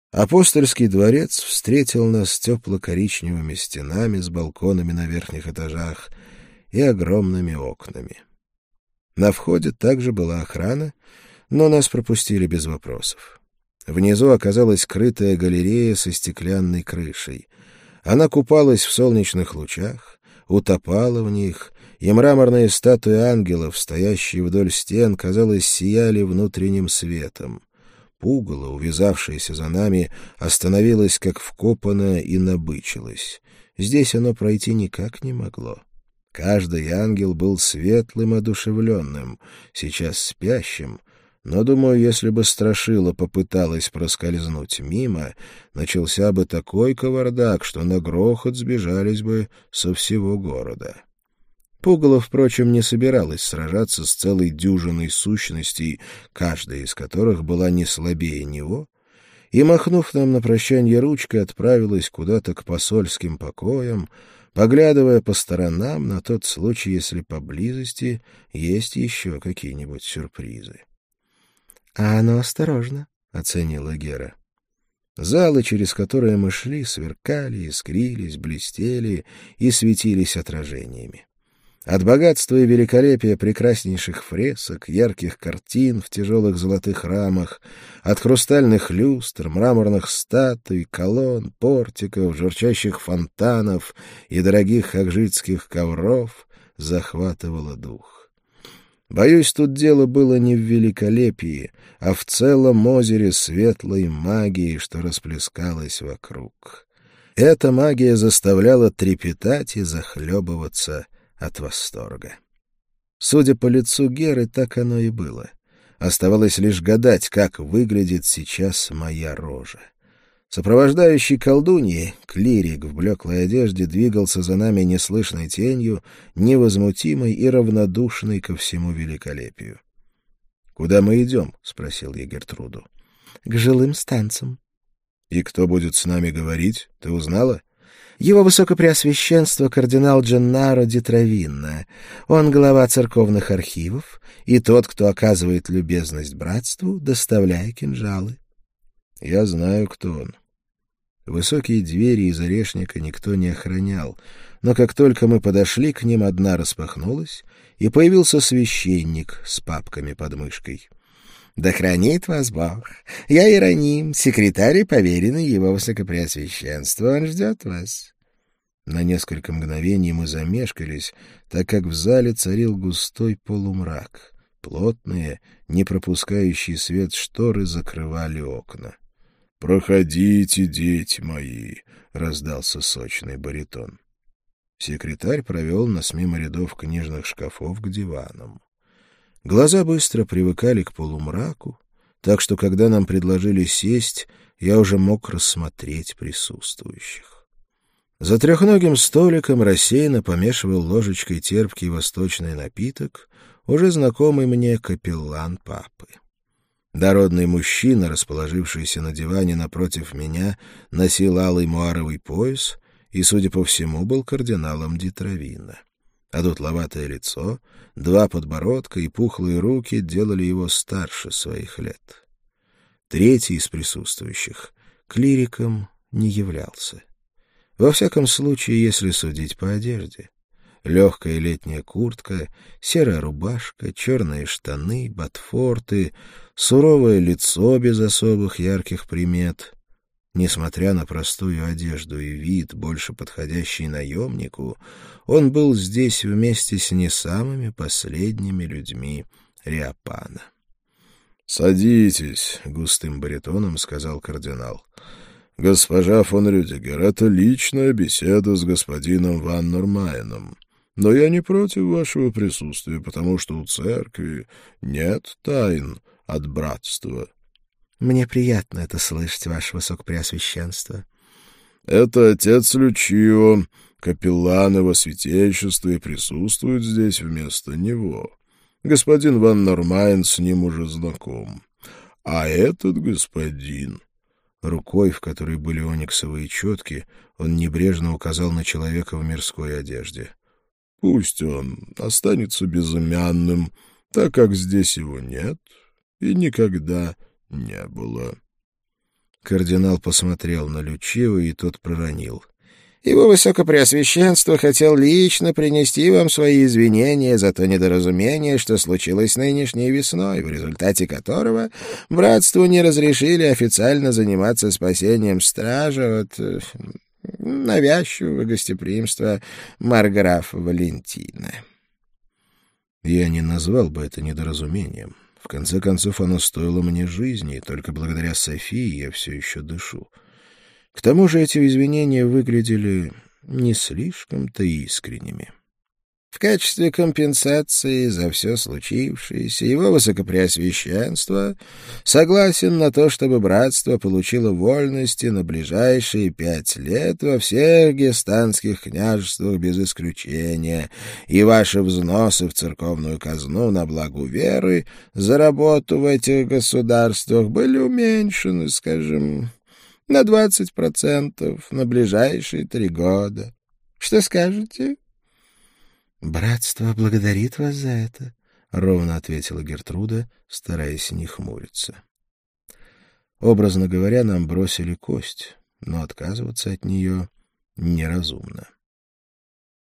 Апостольский дворец встретил нас тепло-коричневыми стенами с балконами на верхних этажах и огромными окнами. На входе также была охрана, но нас пропустили без вопросов. Внизу оказалась крытая галерея со стеклянной крышей. Она купалась в солнечных лучах, утопала в них, и мраморные статуи ангелов, стоящие вдоль стен, казалось, сияли внутренним светом. Пугало, увязавшееся за нами, остановилось как вкопанное и набычилось. Здесь оно пройти никак не могло. Каждый ангел был светлым, одушевленным, сейчас спящим, но, думаю, если бы страшила попыталась проскользнуть мимо, начался бы такой кавардак, что на грохот сбежались бы со всего города. Пугало, впрочем, не собиралась сражаться с целой дюжиной сущностей, каждая из которых была не слабее него, и, махнув нам на прощанье ручкой, отправилась куда-то к посольским покоям, поглядывая по сторонам на тот случай, если поблизости есть еще какие-нибудь сюрпризы. — А оно осторожно, — оценила Гера. Залы, через которые мы шли, сверкали, искрились, блестели и светились отражениями. От богатства и великолепия прекраснейших фресок, ярких картин в тяжелых золотых рамах, от хрустальных люстр, мраморных статуй, колонн, портиков, журчащих фонтанов и дорогих хагжитских ковров захватывало дух. Боюсь, тут дело было не в великолепии, а в целом озере светлой магии, что расплескалось вокруг. Эта магия заставляла трепетать и захлебываться от восторга. Судя по лицу Геры, так оно и было. Оставалось лишь гадать, как выглядит сейчас моя рожа. Сопровождающий колдуньи, клирик в блеклой одежде, двигался за нами неслышной тенью, невозмутимой и равнодушной ко всему великолепию. — Куда мы идем? — спросил я Гертруду. — К жилым станциям. — И кто будет с нами говорить? Ты узнала? Его Высокопреосвященство кардинал Дженнаро ди Травинно. Он глава церковных архивов и тот, кто оказывает любезность братству, доставляя кинжалы. Я знаю, кто он. Высокие двери из орешника никто не охранял, но как только мы подошли к ним, одна распахнулась, и появился священник с папками под мышкой. «Да хранит вас Бог! Я Иероним, секретарь и поверенный его Высокопреосвященства. Он ждет вас». На несколько мгновений мы замешкались, так как в зале царил густой полумрак. Плотные, не пропускающие свет шторы закрывали окна. «Проходите, дети мои!» — раздался сочный баритон. Секретарь провел нас мимо рядов книжных шкафов к диванам. Глаза быстро привыкали к полумраку, так что, когда нам предложили сесть, я уже мог рассмотреть присутствующих. За трехногим столиком рассеянно помешивал ложечкой терпкий восточный напиток, уже знакомый мне капеллан папы. Дородный мужчина, расположившийся на диване напротив меня, носил алый муаровый пояс и, судя по всему, был кардиналом ди Травинно. А дутловатое лицо, два подбородка и пухлые руки делали его старше своих лет. Третий из присутствующих клириком не являлся. Во всяком случае, если судить по одежде. Легкая летняя куртка, серая рубашка, черные штаны, ботфорты, суровое лицо без особых ярких примет. Несмотря на простую одежду и вид, больше подходящий наемнику, он был здесь вместе с не самыми последними людьми Риопана. — Садитесь, — густым баритоном сказал кардинал. — Госпожа фон Рюдигер, это личная беседа с господином ван Нормайеном. Но я не против вашего присутствия, потому что у церкви нет тайн от братства. — Мне приятно это слышать, ваше высокопреосвященство. — Это отец Лючио, капеллан его святейшества, и присутствует здесь вместо него. Господин ван Нормайен с ним уже знаком. А этот господин... Рукой, в которой были ониксовые четки, он небрежно указал на человека в мирской одежде. — Пусть он останется безымянным, так как здесь его нет и никогда не было. Кардинал посмотрел на Лючио, и тот проронил: «Его Высокопреосвященство хотел лично принести вам свои извинения за то недоразумение, что случилось нынешней весной, в результате которого братству не разрешили официально заниматься спасением стража от навязчивого гостеприимства марграфа Валентина». Я не назвал бы это недоразумением. В конце концов, оно стоило мне жизни, и только благодаря Софии я все еще дышу. К тому же эти извинения выглядели не слишком-то искренними. В качестве компенсации за все случившееся его Высокопреосвященство согласен на то, чтобы братство получило вольности на ближайшие 5 лет во всех гестанских княжествах без исключения, и ваши взносы в церковную казну на благо веры за работу в этих государствах были уменьшены, скажем, на 20% на ближайшие 3 года. Что скажете? — Братство благодарит вас за это, — ровно ответила Гертруда, стараясь не хмуриться. Образно говоря, нам бросили кость, но отказываться от нее неразумно.